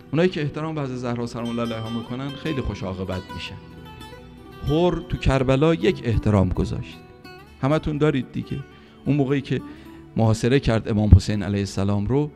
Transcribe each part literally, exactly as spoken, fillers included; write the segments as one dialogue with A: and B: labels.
A: اونایی که احترام به حضرت زهرا سلام الله علیها میکنن خیلی خوش عاقبت میشن. حر تو کربلا یک احترام گذاشت، همتون دارید دیگه. اون موقعی که محاصره کرد امام حسین علیه السلام رو،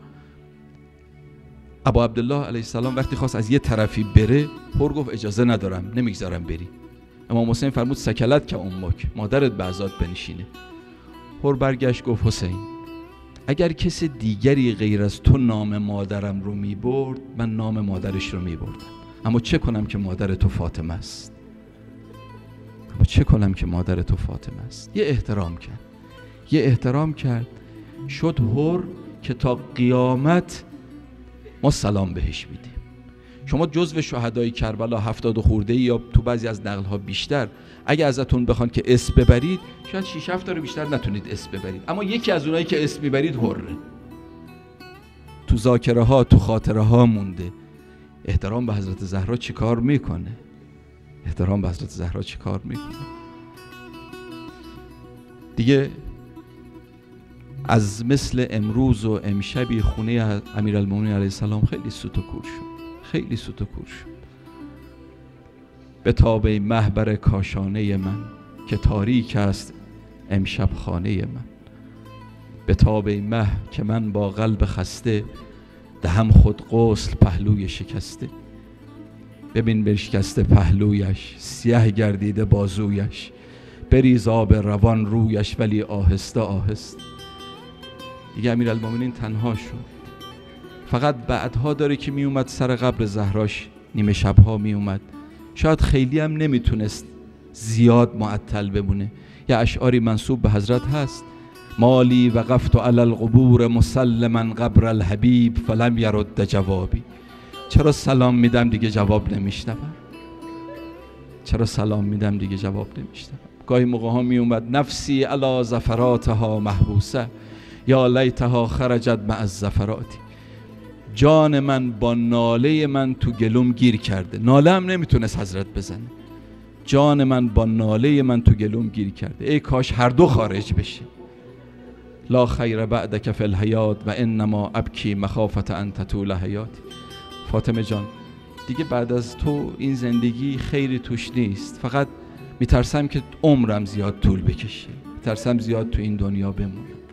A: ابا عبدالله علیه السلام وقتی خواست از یه طرفی بره، حر گفت اجازه ندارم، نمیگذارم بری. امام حسین فرمود سکلت که امک، مادرت به عزات بنشینه. حر برگشت گفت حسین اگر کس دیگری غیر از تو نام مادرم رو میبرد، من نام مادرش رو میبردم، اما چه کنم که مادر تو فاطمه است، اما چه کنم که مادر تو فاطمه است. یه احترام کرد، یه احترام کرد، شد حر که تا قیامت ما سلام بهش میدیم. شما جزو شهدای کربلا هفتاد خورده یا تو بعضی از نقل ها بیشتر، اگه ازتون بخوان که اسم ببرید شاید شش هفت تا رو بیشتر نتونید اسم ببرید، اما یکی از اونایی که اسم میبرید حره، تو ذاکره ها تو خاطره ها مونده. احترام به حضرت زهرا چی کار میکنه؟ احترام به حضرت زهرا چی کار میکنه؟ دیگه از مثل امروز و امشبی خونه امیرالمومنین علیه السلام خیلی سوت و کور شد، خیلی سوت و کور شد. به تابه محبر کاشانه من که تاریک است امشب خانه من. به تابه مه که من با قلب خسته، دهم خود غسل پهلوی شکسته. ببین برشکسته پهلویش، سیاه گردیده بازویش، بریز آب روان رویش ولی آهسته آهسته. دیگه امیرالمومنین تنها شد. فقط بعدها داره که می اومد سر قبر زهراش نیمه شبها می اومد، شاید خیلی هم نمیتونست زیاد معطل بمونه. یه اشعاری منسوب به حضرت هست: مالی وقفت علی القبور مسلما قبر الحبیب فلم یرد جوابی. چرا سلام میدم دیگه جواب نمیشنوم، چرا سلام میدم دیگه جواب نمیشنوم. گاهی موقع ها می اومد نفسی علی زفراتها محبوسه یا لیتها خرجت مع الزفراتی. جان من با ناله من تو گلوم گیر کرده. ناله هم نمیتونست حضرت بزنه. جان من با ناله من تو گلوم گیر کرده. ای کاش هر دو خارج بشه. لا خیر بعدک فی الحیات و انما ابکی مخافت ان تطول حیاتی. فاطمه جان دیگه بعد از تو این زندگی خیری توش نیست، فقط میترسم که عمرم زیاد طول بکشه، میترسم زیاد تو این دنیا بمونم.